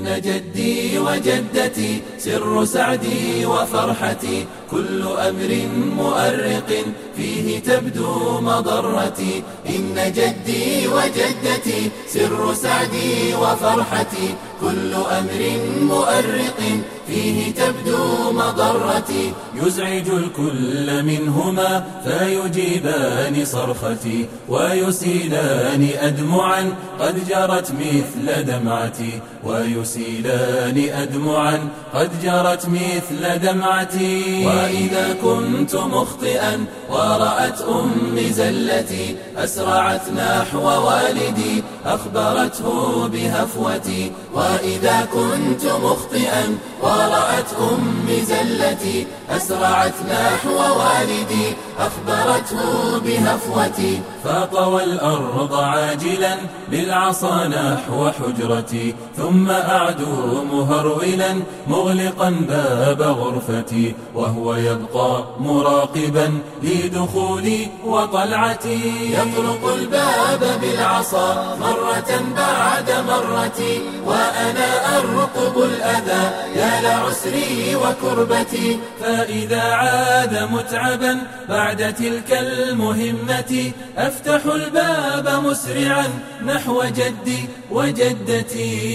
إن جدي وجدتي سر سعدي وفرحتي، كل أمر مؤرق فيه تبدو مضرتي. إن جدي وجدتي سر سعدي وفرحتي، كل أمر مؤرق فيه تبدو مضرتي. يزعج الكل منهما فيجيبان صرختي، ويسيلان أدمعا قد جرت مثل دمعتي، ويسيلان أدمعا قد جرت مثل دمعتي. وإذا كنت مخطئا ورأت أمي زلتي، أسرعت نحو والدي أخبرته بهفوتي. وإذا كنت مخطئا ورأت أمي زلتي، أسرعت نحو والدي أخبرته بهفوتي. فطوى الأرض عاجلا بالعصا نحو حجرتي، ثم أعدو مهرولا مغلقا باب غرفتي، وهو يبقى مراقبا لدخولي وطلعتي. يطرق الباب بالعصا مرة بعد مرة، وأنا أرقب الأذى يا لعسري وكربتي. فإذا عاد متعبا بعد تلك المهمة، أفتح الباب مسرعا نحو جدي وجدتي.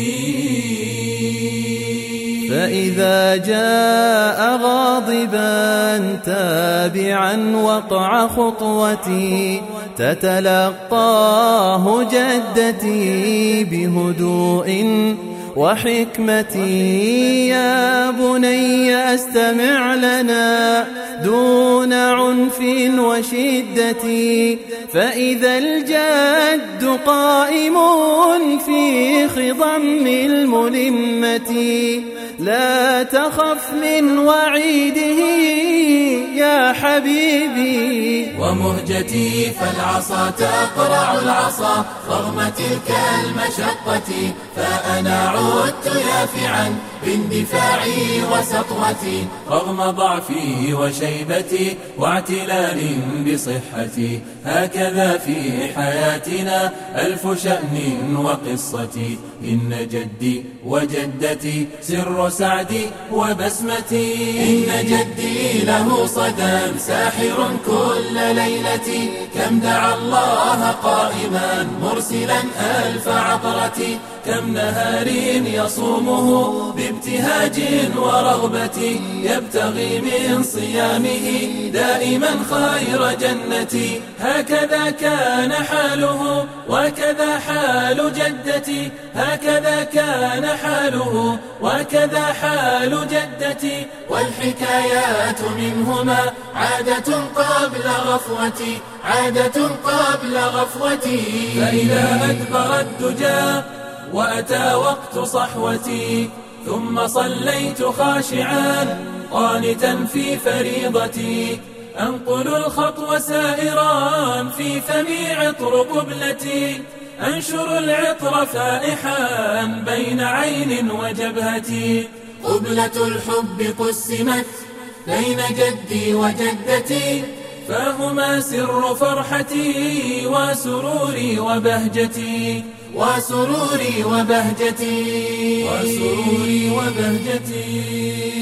فإذا جاء غاضبا تابعا وقع خطوتي، تتلقاه جدتي بهدوء وحكمتي. يا بني أستمع لنا دون عنف وشدة، فإذا الجد قائم في خضم الملمة، لا تخف من وعيده يا حبيبي. ومهجتي فالعصا تقرع العصا رغم تلك المشقة، فأنا عدت يافعا باندفاعي وسطوتي، رغم ضعفي وشيبتي واعتلال بصحتي. هكذا في حياتنا ألف شأن وقصتي، إن جدي وجدتي سر سعدي وبسمتي. إن جدي له صدى ساحر كل ليلة، كم دعا الله قائما مرسلا ألف عبرة، كم نهار يصومه بابتهاج ورغبة، يبتغي من صيامه دائما خير جنتي. هكذا كان حاله وكذا حال جدتي، هكذا كان حاله وكذا حال جدتي. والحكايات منهما عادة قبل غفوتي، عادة قبل غفوتي. فإذا أدبر الدجى وأتى وقت صحوتي، ثم صليت خاشعا قانتا في فريضتي، أنقل الخطو سائرا في فمي عطر قبلتي، أنشر العطر فائحا بين عين وجبهتي. قبلة الحب قسمت بين جدي وجدتي، فهما سر فرحتي وسروري وبهجتي، وسروري وبهجتي، وسروري وبهجتي.